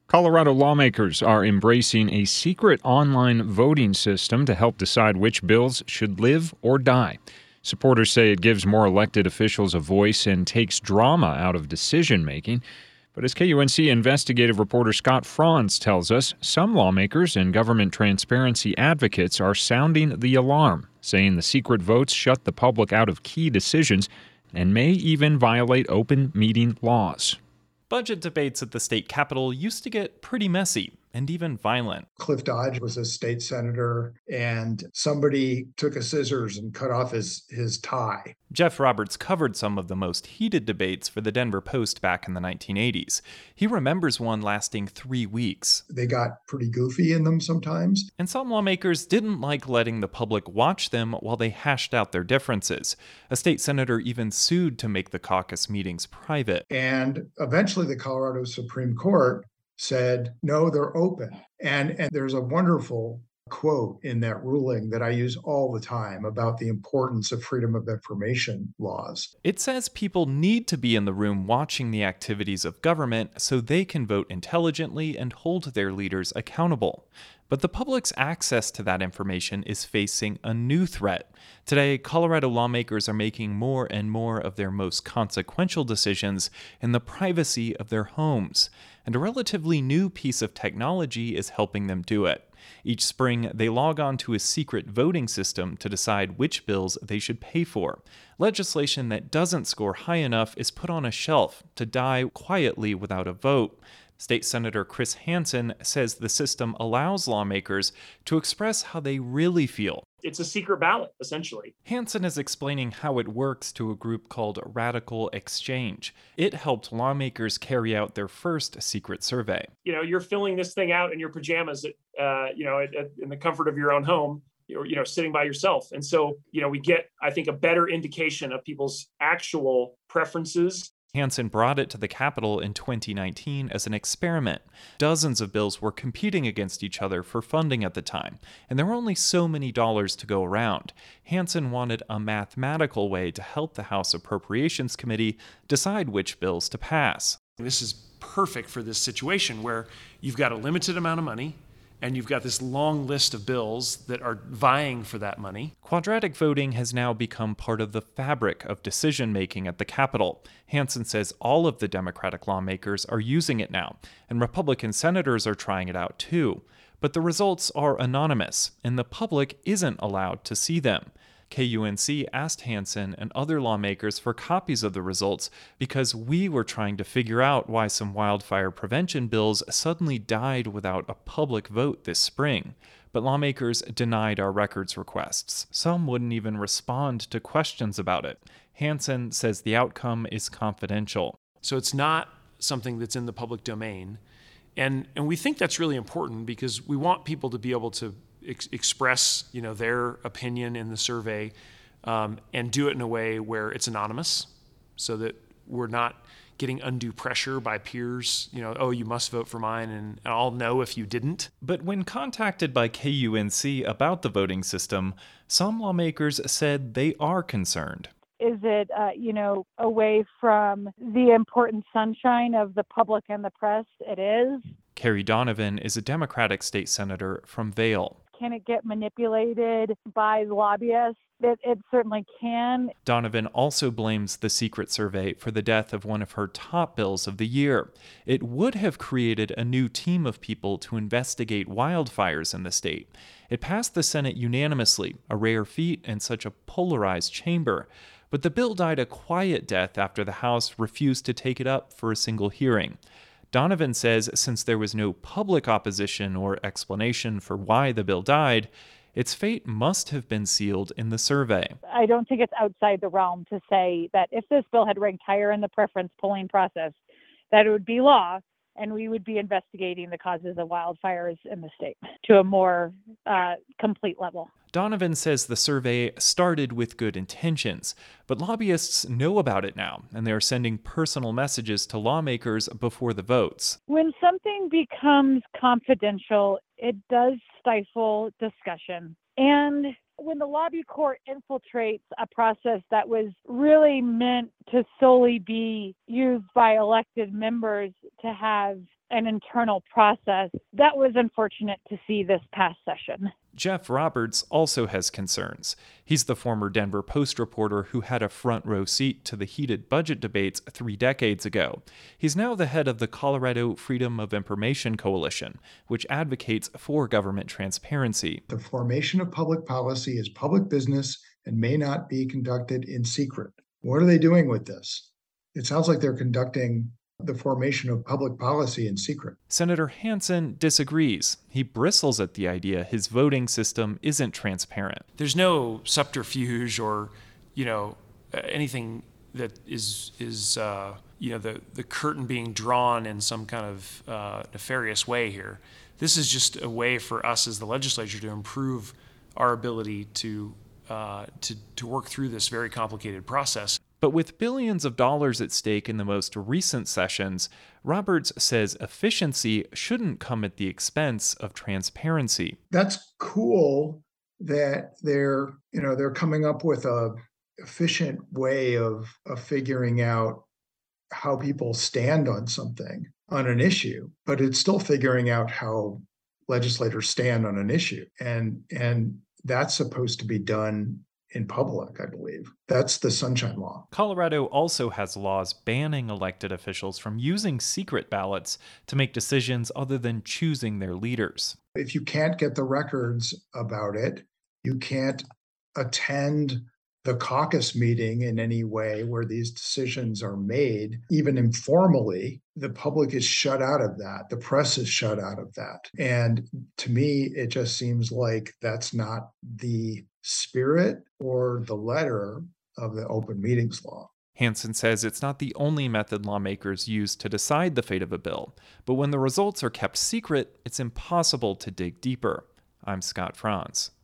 Colorado lawmakers are embracing a secret online voting system to help decide which bills should live or die. Supporters say it gives more elected officials a voice and takes drama out of decision making. But as KUNC investigative reporter Scott Franz tells us, some lawmakers and government transparency advocates are sounding the alarm, saying the secret votes shut the public out of key decisions and may even violate open meeting laws. Budget debates at the state capitol used to get pretty messy and even violent. Cliff Dodge was a state senator, and somebody took a scissors and cut off his tie. Jeff Roberts covered some of the most heated debates for the Denver Post back in the 1980s. He remembers one lasting 3 weeks. They got pretty goofy in them sometimes. And some lawmakers didn't like letting the public watch them while they hashed out their differences. A state senator even sued to make the caucus meetings private. And eventually the Colorado Supreme Court said, no, they're open. And there's a wonderful quote in that ruling that I use all the time about the importance of freedom of information laws. It says people need to be in the room watching the activities of government so they can vote intelligently and hold their leaders accountable. But the public's access to that information is facing a new threat. Today, Colorado lawmakers are making more and more of their most consequential decisions in the privacy of their homes. And a relatively new piece of technology is helping them do it. Each spring, they log on to a secret voting system to decide which bills they should pay for. Legislation that doesn't score high enough is put on a shelf to die quietly without a vote. State Senator Chris Hansen says the system allows lawmakers to express how they really feel. It's a secret ballot, essentially. Hansen is explaining how it works to a group called Radical Exchange. It helped lawmakers carry out their first secret survey. You're filling this thing out in your pajamas, in the comfort of your own home, sitting by yourself. And so, we get, I think, a better indication of people's actual preferences. Hansen brought it to the Capitol in 2019 as an experiment. Dozens of bills were competing against each other for funding at the time, and there were only so many dollars to go around. Hansen wanted a mathematical way to help the House Appropriations Committee decide which bills to pass. This is perfect for this situation where you've got a limited amount of money, and you've got this long list of bills that are vying for that money. Quadratic voting has now become part of the fabric of decision-making at the Capitol. Hansen says all of the Democratic lawmakers are using it now, and Republican senators are trying it out too. But the results are anonymous, and the public isn't allowed to see them. KUNC asked Hansen and other lawmakers for copies of the results because we were trying to figure out why some wildfire prevention bills suddenly died without a public vote this spring. But lawmakers denied our records requests. Some wouldn't even respond to questions about it. Hansen says the outcome is confidential. So it's not something that's in the public domain. And we think that's really important because we want people to be able to express, their opinion in the survey, and do it in a way where it's anonymous, so that we're not getting undue pressure by peers. You must vote for mine, and I'll know if you didn't. But when contacted by KUNC about the voting system, some lawmakers said they are concerned. Is it, away from the important sunshine of the public and the press? It is. Carrie Donovan is a Democratic state senator from Vail. Can it get manipulated by lobbyists? It certainly can. Donovan also blames the secret survey for the death of one of her top bills of the year. It would have created a new team of people to investigate wildfires in the state. It passed the Senate unanimously, a rare feat in such a polarized chamber. But the bill died a quiet death after the House refused to take it up for a single hearing. Donovan says since there was no public opposition or explanation for why the bill died, its fate must have been sealed in the survey. I don't think it's outside the realm to say that if this bill had ranked higher in the preference polling process, that it would be law, and we would be investigating the causes of wildfires in the state to a more complete level. Donovan says the survey started with good intentions, but lobbyists know about it now, and they are sending personal messages to lawmakers before the votes. When something becomes confidential, it does stifle discussion. And when the lobby court infiltrates a process that was really meant to solely be used by elected members to have an internal process. That was unfortunate to see this past session. Jeff Roberts also has concerns. He's the former Denver Post reporter who had a front row seat to the heated budget debates 3 decades ago. He's now the head of the Colorado Freedom of Information Coalition, which advocates for government transparency. The formation of public policy is public business and may not be conducted in secret. What are they doing with this? It sounds like they're conducting the formation of public policy in secret. Senator Hansen disagrees. He bristles at the idea his voting system isn't transparent. There's no subterfuge or, anything that is the curtain being drawn in some kind of nefarious way here. This is just a way for us as the legislature to improve our ability to work through this very complicated process. But with billions of dollars at stake in the most recent sessions, Roberts says efficiency shouldn't come at the expense of transparency. That's cool that they're coming up with a efficient way of figuring out how people stand on something, on an issue, but it's still figuring out how legislators stand on an issue. And that's supposed to be done in public, I believe. That's the Sunshine Law. Colorado also has laws banning elected officials from using secret ballots to make decisions other than choosing their leaders. If you can't get the records about it, you can't attend the caucus meeting in any way where these decisions are made, even informally. The public is shut out of that. The press is shut out of that. And to me, it just seems like that's not the spirit or the letter of the open meetings law. Hansen says it's not the only method lawmakers use to decide the fate of a bill, but when the results are kept secret, it's impossible to dig deeper. I'm Scott Franz.